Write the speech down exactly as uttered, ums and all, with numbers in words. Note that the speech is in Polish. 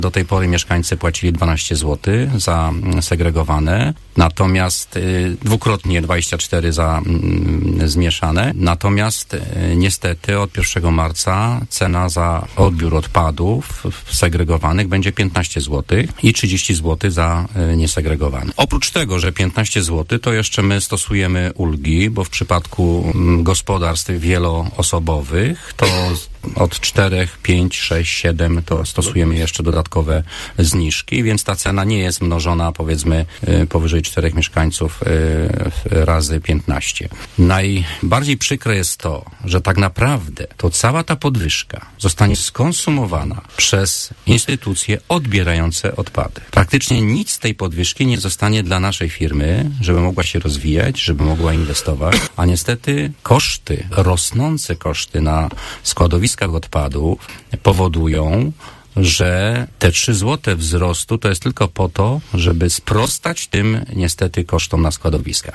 Do tej pory mieszkańcy płacili dwanaście złotych za segregowane, natomiast y, dwukrotnie dwadzieścia cztery za y, zmieszane. Natomiast y, niestety od pierwszego marca cena za odbiór odpadów segregowanych będzie piętnaście złotych i trzydzieści złotych za y, niesegregowane. Oprócz tego, że piętnaście złotych, to jeszcze my stosujemy ulgi, bo w przypadku y, gospodarstw wieloosobowych to od czterech, pięć, sześć, siedem to stosujemy jeszcze dodatkowe zniżki, więc ta cena nie jest mnożona powiedzmy powyżej czterech mieszkańców razy piętnaście. Najbardziej przykre jest to, że tak naprawdę to cała ta podwyżka zostanie skonsumowana przez instytucje odbierające odpady. Praktycznie nic z tej podwyżki nie zostanie dla naszej firmy, żeby mogła się rozwijać, żeby mogła inwestować, a niestety koszty, rosnące koszty na składowiskach odpadów powodują, że te trzy złote wzrostu to jest tylko po to, żeby sprostać tym niestety kosztom na składowiskach.